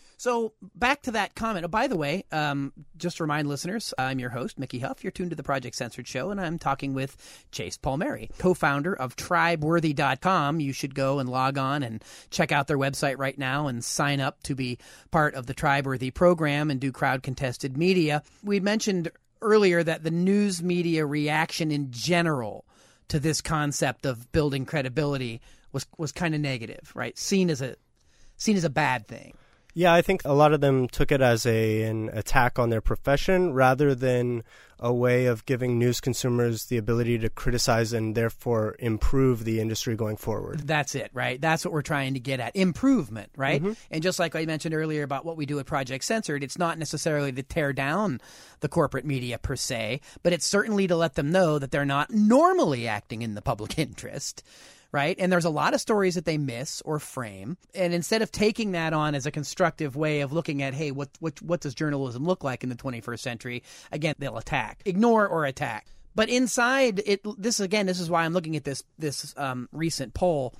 So back to that comment. Oh, by the way, um, just to remind listeners, I'm your host, Mickey Huff. You're tuned to the Project Censored Show, and I'm talking with Chase Palmieri, co-founder of Tribeworthy dot com. You should go and log on and check out their website right now and sign up to be part of the Tribeworthy program and do crowd-contested media. We mentioned earlier that the news media reaction in general to this concept of building credibility was was kind of negative, right? Seen as a seen as a bad thing. Yeah, I think a lot of them took it as a an attack on their profession rather than a way of giving news consumers the ability to criticize and therefore improve the industry going forward. That's it, right? That's what we're trying to get at. Improvement, right? Mm-hmm. And just like I mentioned earlier about what we do at Project Censored, it's not necessarily to tear down the corporate media per se, but it's certainly to let them know that they're not normally acting in the public interest. Right. And there's a lot of stories that they miss or frame. And instead of taking that on as a constructive way of looking at, hey, what what what does journalism look like in the twenty-first century? Again, they'll attack, ignore or attack. But inside it, this again, this is why I'm looking at this this um, recent poll.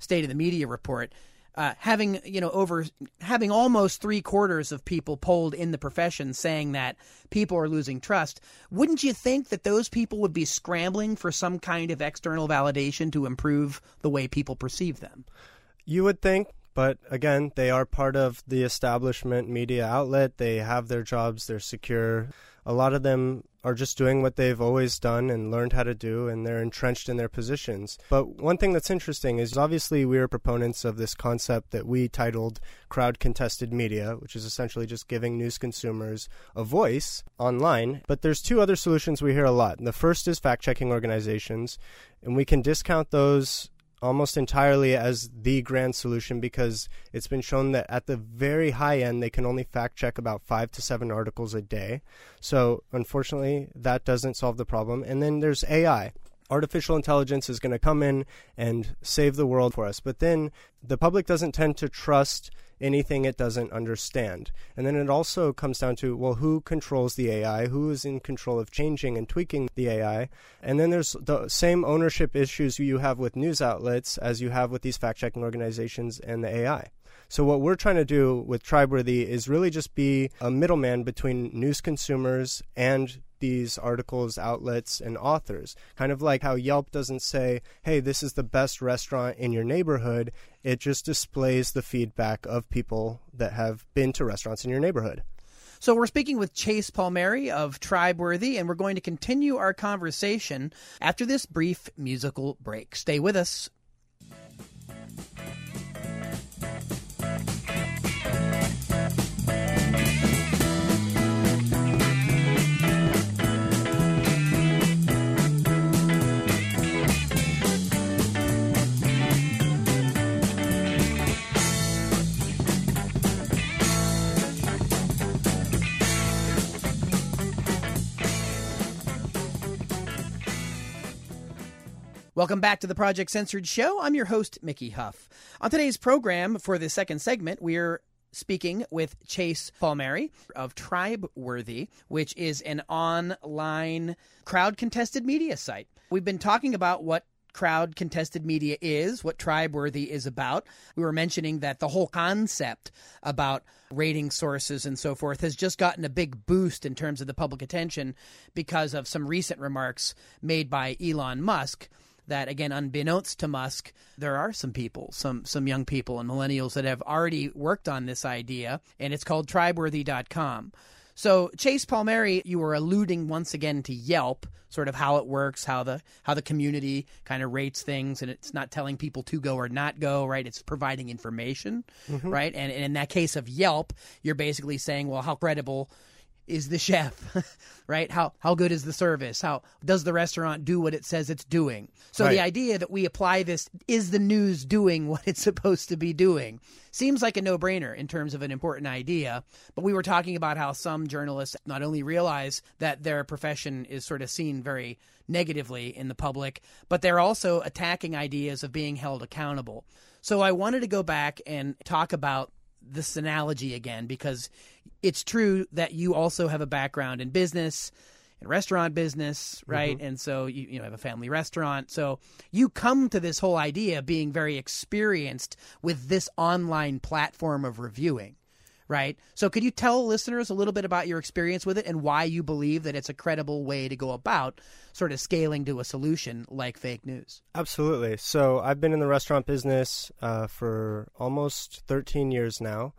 State of the Media report, uh, having, you know, over having almost three quarters of people polled in the profession saying that people are losing trust, wouldn't you think that those people would be scrambling for some kind of external validation to improve the way people perceive them? You would think. But again, they are part of the establishment media outlet. They have their jobs. They're secure. A lot of them are just doing what they've always done and learned how to do, and they're entrenched in their positions. But one thing that's interesting is obviously we are proponents of this concept that we titled crowd-contested media, which is essentially just giving news consumers a voice online. But there's two other solutions we hear a lot. The first is fact-checking organizations, and we can discount those almost entirely as the grand solution because it's been shown that at the very high end, they can only fact check about five to seven articles a day. So unfortunately, that doesn't solve the problem. And then there's A I. Artificial intelligence is going to come in and save the world for us. But then the public doesn't tend to trust anything it doesn't understand. And then it also comes down to, well, who controls the A I? Who is in control of changing and tweaking the A I? And then there's the same ownership issues you have with news outlets as you have with these fact-checking organizations and the A I. So what we're trying to do with Tribeworthy is really just be a middleman between news consumers and these articles, outlets, and authors. Kind of like how Yelp doesn't say, hey, this is the best restaurant in your neighborhood. It just displays the feedback of people that have been to restaurants in your neighborhood. So we're speaking with Chase Palmieri of Tribeworthy, and we're going to continue our conversation after this brief musical break. Stay with us. Welcome back to the Project Censored Show. I'm your host, Mickey Huff. On today's program, for the second segment, we're speaking with Chase Palmieri of Tribeworthy, which is an online crowd-contested media site. We've been talking about what crowd-contested media is, what Tribeworthy is about. We were mentioning that the whole concept about rating sources and so forth has just gotten a big boost in terms of the public attention because of some recent remarks made by Elon Musk. That, again, unbeknownst to Musk, there are some people, some some young people and millennials that have already worked on this idea, and it's called tribeworthy dot com. So, Chase Palmieri, you were alluding once again to Yelp, sort of how it works, how the how the community kind of rates things, and it's not telling people to go or not go, right? It's providing information, mm-hmm. right? And, and in that case of Yelp, you're basically saying, well, how credible is the chef, right? How how good is the service? How does the restaurant do what it says it's doing? So right. The idea that we apply this, is the news doing what it's supposed to be doing, seems like a no-brainer in terms of an important idea. But we were talking about how some journalists not only realize that their profession is sort of seen very negatively in the public, but they're also attacking ideas of being held accountable. So I wanted to go back and talk about this analogy again, because it's true that you also have a background in business, in restaurant business, right? Mm-hmm. And so you, you know, have a family restaurant. So you come to this whole idea being very experienced with this online platform of reviewing, right? So could you tell listeners a little bit about your experience with it and why you believe that it's a credible way to go about sort of scaling to a solution like fake news? Absolutely. So I've been in the restaurant business uh, for almost thirteen years now.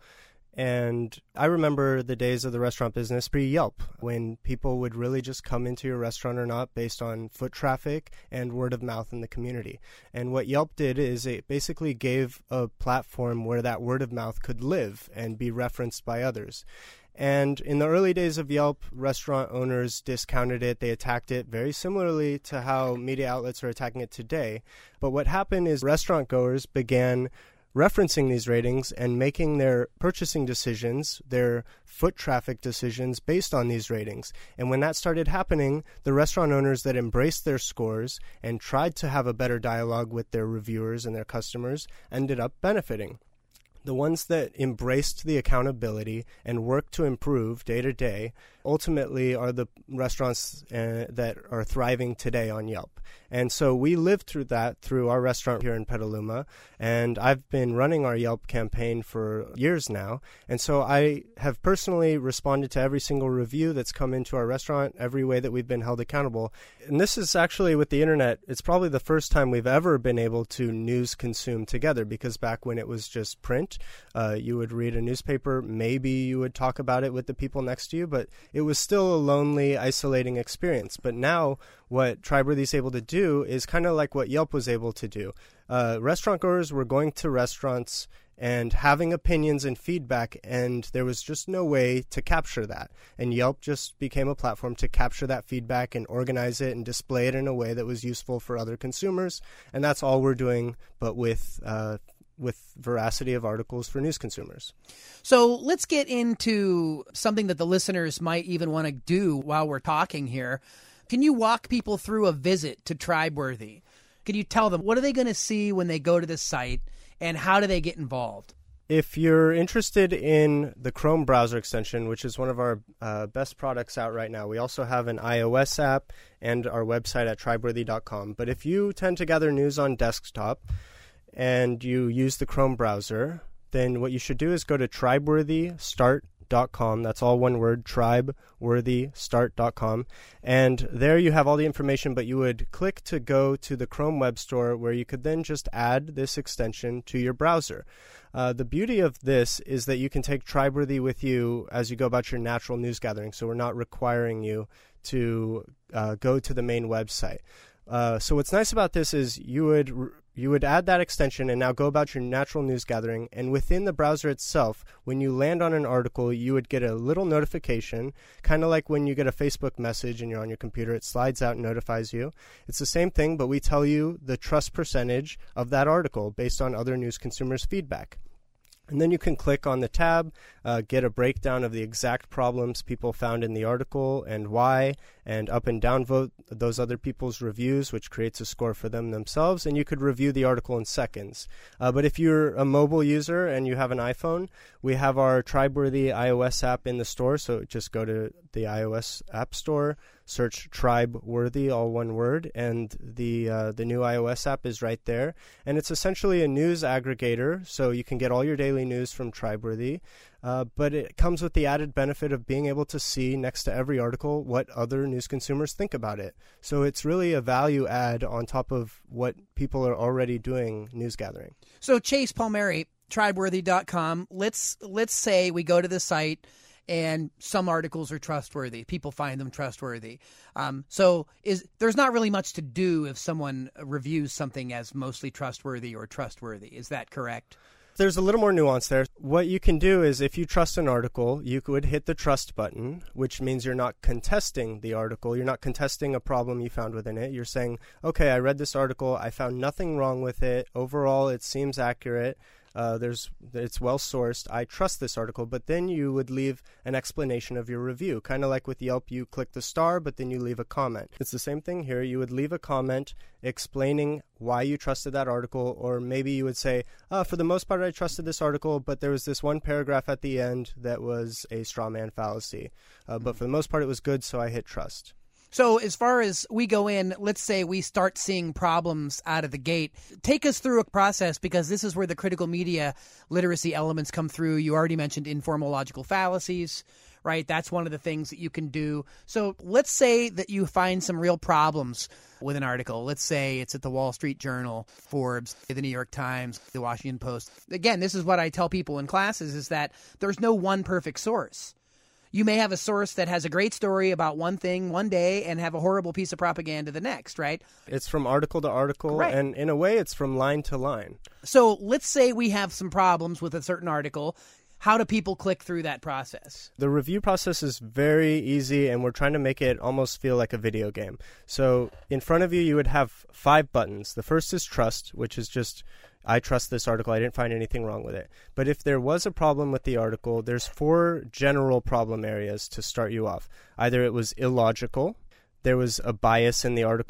And I remember the days of the restaurant business pre-Yelp, when people would really just come into your restaurant or not based on foot traffic and word of mouth in the community. And what Yelp did is it basically gave a platform where that word of mouth could live and be referenced by others. And in the early days of Yelp, restaurant owners discounted it. They attacked it very similarly to how media outlets are attacking it today. But what happened is restaurant goers began referencing these ratings and making their purchasing decisions, their foot traffic decisions based on these ratings. And when that started happening, the restaurant owners that embraced their scores and tried to have a better dialogue with their reviewers and their customers ended up benefiting. The ones that embraced the accountability and worked to improve day to day ultimately are the restaurants uh, that are thriving today on Yelp. And so we lived through that through our restaurant here in Petaluma, and I've been running our Yelp campaign for years now. And so I have personally responded to every single review that's come into our restaurant, every way that we've been held accountable. And this is actually, with the internet, it's probably the first time we've ever been able to news consume together, because back when it was just print, uh, you would read a newspaper, maybe you would talk about it with the people next to you, but it was still a lonely, isolating experience. But now what Tribeworthy is able to do is kind of like what Yelp was able to do. Uh, restaurant goers were going to restaurants and having opinions and feedback, and there was just no way to capture that. And Yelp just became a platform to capture that feedback and organize it and display it in a way that was useful for other consumers. And that's all we're doing, but with uh, with veracity of articles for news consumers. So let's get into something that the listeners might even want to do while we're talking here. Can you walk people through a visit to Tribeworthy? Can you tell them what are they going to see when they go to the site, and how do they get involved? If you're interested in the Chrome browser extension, which is one of our uh, best products out right now, we also have an iOS app and our website at tribeworthy dot com. But if you tend to gather news on desktop and you use the Chrome browser, then what you should do is go to tribeworthy start dot com. That's all one word, tribeworthy start dot com. And there you have all the information, but you would click to go to the Chrome Web Store, where you could then just add this extension to your browser. Uh, the beauty of this is that you can take Tribeworthy with you as you go about your natural news gathering, so we're not requiring you to uh, go to the main website. Uh, so what's nice about this is you would you would add that extension and now go about your natural news gathering, and within the browser itself, when you land on an article, you would get a little notification, kind of like when you get a Facebook message and you're on your computer, it slides out and notifies you. It's the same thing, but we tell you the trust percentage of that article based on other news consumers' feedback. And then you can click on the tab, uh, get a breakdown of the exact problems people found in the article and why, and up and down vote those other people's reviews, which creates a score for them themselves, and you could review the article in seconds. Uh, but if you're a mobile user and you have an iPhone, we have our Tribeworthy iOS app in the store, so just go to the iOS App Store, search Tribeworthy, all one word, and the uh, the new iOS app is right there. And it's essentially a news aggregator, so you can get all your daily news from Tribeworthy, uh, but it comes with the added benefit of being able to see next to every article what other news consumers think about it. So it's really a value add on top of what people are already doing news gathering. So Chase Palmieri, tribeworthy dot com, let's let's say we go to the site and some articles are trustworthy. People find them trustworthy. Um, so is there's not really much to do if someone reviews something as mostly trustworthy or trustworthy. Is that correct? There's a little more nuance there. What you can do is, if you trust an article, you could hit the trust button, which means you're not contesting the article. You're not contesting a problem you found within it. You're saying, okay, I read this article. I found nothing wrong with it. Overall, it seems accurate. Uh, there's it's well sourced. I trust this article. But then you would leave an explanation of your review. Kind of like with Yelp, you click the star, but then you leave a comment. It's the same thing here. You would leave a comment explaining why you trusted that article, or maybe you would say, uh, for the most part, I trusted this article, but there was this one paragraph at the end that was a straw man fallacy. Uh, but for the most part, it was good, so I hit trust. So as far as we go in, let's say we start seeing problems out of the gate. Take us through a process, because this is where the critical media literacy elements come through. You already mentioned informal logical fallacies, right? That's one of the things that you can do. So let's say that you find some real problems with an article. Let's say it's at the Wall Street Journal, Forbes, the New York Times, the Washington Post. Again, this is what I tell people in classes, is that there's no one perfect source. You may have a source that has a great story about one thing one day and have a horrible piece of propaganda the next, right? It's from article to article, right. And in a way, it's from line to line. So let's say we have some problems with a certain article. How do people click through that process? The review process is very easy, and we're trying to make it almost feel like a video game. So in front of you, you would have five buttons. The first is trust, which is just, I trust this article. I didn't find anything wrong with it. But if there was a problem with the article, there's four general problem areas to start you off. Either it was illogical, there was a bias in the article,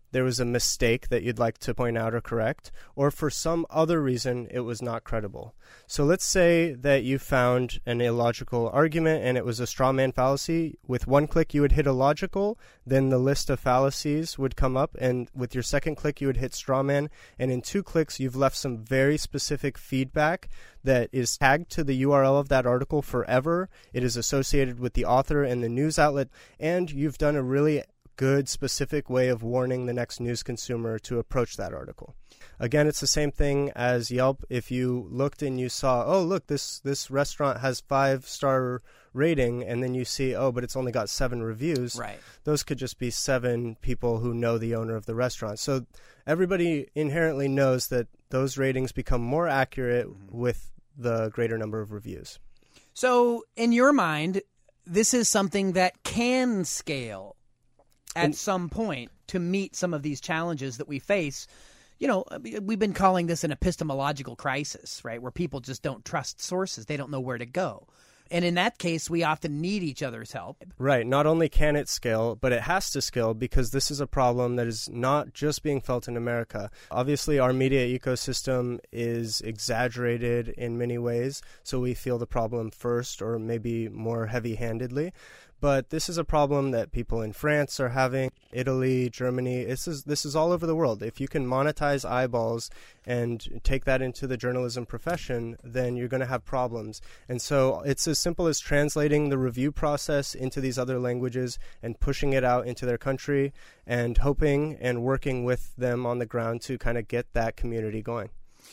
there was a mistake that you'd like to point out or correct, or for some other reason it was not credible. So let's say that you found an illogical argument and it was a straw man fallacy. With one click you would hit illogical, then the list of fallacies would come up, and with your second click you would hit straw man, and in two clicks you've left some very specific feedback that is tagged to the U R L of that article forever. It is associated with the author and the news outlet, and you've done a really good, specific way of warning the next news consumer to approach that article. Again, it's the same thing as Yelp. If you looked and you saw, oh, look, this, this restaurant has five-star rating, and then you see, oh, but it's only got seven reviews. Right. Those could just be seven people who know the owner of the restaurant. So everybody inherently knows that those ratings become more accurate mm-hmm. with the greater number of reviews. So in your mind, this is something that can scale at and, some point to meet some of these challenges that we face. You know, we've been calling this an epistemological crisis, right, where people just don't trust sources. They don't know where to go. And in that case, we often need each other's help. Right. Not only can it scale, but it has to scale, because this is a problem that is not just being felt in America. Obviously, our media ecosystem is exaggerated in many ways, so we feel the problem first, or maybe more heavy-handedly. But this is a problem that people in France are having, Italy, Germany. This is this is all over the world. If you can monetize eyeballs and take that into the journalism profession, then you're going to have problems. And so it's as simple as translating the review process into these other languages and pushing it out into their country and hoping and working with them on the ground to kind of get that community going.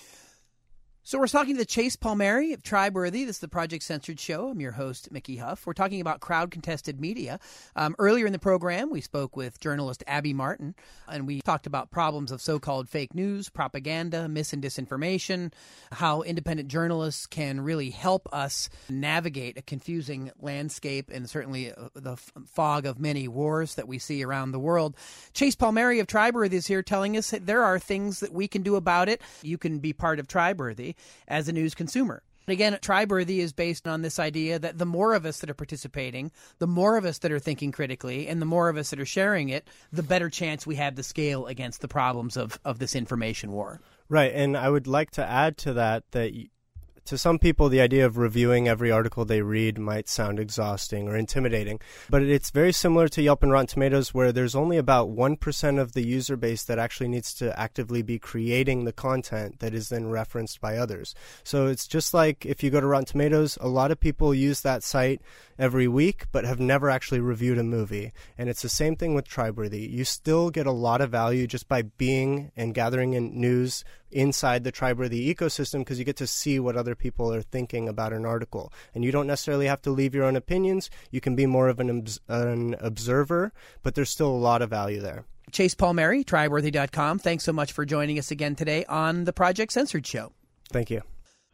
So we're talking to Chase Palmieri of Tribeworthy. This is the Project Censored Show. I'm your host, Mickey Huff. We're talking about crowd-contested media. Um, earlier in the program, we spoke with journalist Abby Martin, and we talked about problems of so-called fake news, propaganda, mis and disinformation, how independent journalists can really help us navigate a confusing landscape and certainly the fog of many wars that we see around the world. Chase Palmieri of Tribeworthy is here telling us that there are things that we can do about it. You can be part of Tribeworthy as a news consumer. Again, Tribeworthy is based on this idea that the more of us that are participating, the more of us that are thinking critically, and the more of us that are sharing it, the better chance we have to scale against the problems of, of this information war. Right, and I would like to add to that that to some people, the idea of reviewing every article they read might sound exhausting or intimidating, but it's very similar to Yelp and Rotten Tomatoes, where there's only about one percent of the user base that actually needs to actively be creating the content that is then referenced by others. So it's just like if you go to Rotten Tomatoes, a lot of people use that site every week but have never actually reviewed a movie. And it's the same thing with Tribeworthy. You still get a lot of value just by being and gathering in news inside the Tribeworthy ecosystem, because you get to see what other people are thinking about an article. And you don't necessarily have to leave your own opinions. You can be more of an, obs- an observer, but there's still a lot of value there. Chase Palmieri, Tribeworthy dot com. Thanks so much for joining us again today on the Project Censored Show. Thank you.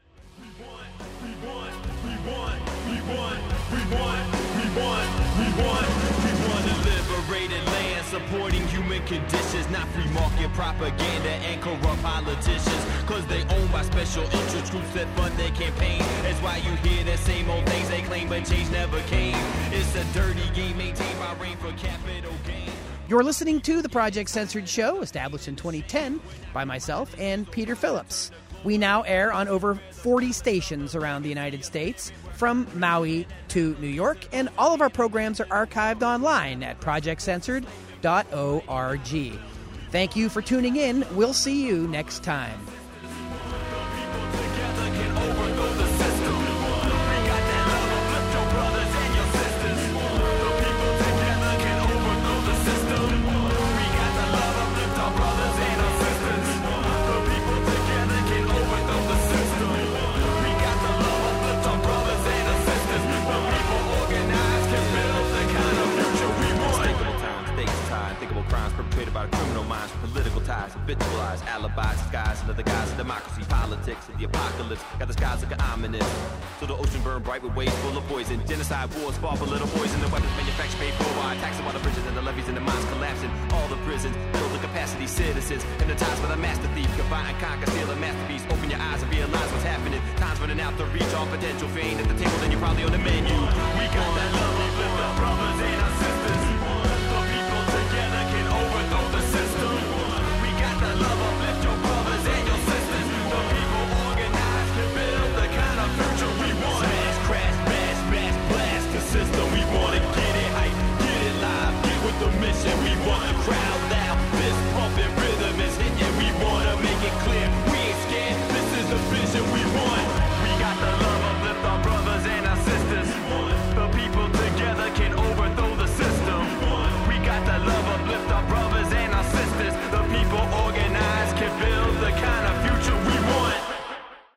Supporting human conditions, not free market propaganda and corrupt politicians, cause they owned by special interest groups that fund their campaign. That's why you hear the same old things they claim, but change never came. It's a dirty game maintained by rain for capital gain. You're listening to the Project Censored Show, established in twenty ten by myself and Peter Phillips. We now air on over forty stations around the United States, from Maui to New York, and all of our programs are archived online at project censored dot org. Thank you for tuning in. We'll see you next time. Habitualized alibis, disguised under the guise of democracy, politics, and the apocalypse. Got the skies looking ominous. So the ocean burned bright with waves full of poison. Genocide wars fought for little boys, and the weapons manufactured paid for by taxing all the bridges and the levees and the mines collapsing. All the prisons build the capacity citizens. Hypnotized by the master thief. Combine and conquer, steal a masterpiece. Open your eyes and realize what's happening. Time's running out to reach all potential. If you ain't at the table, then you're probably on the menu. We got that love, we lift our brothers and our sisters.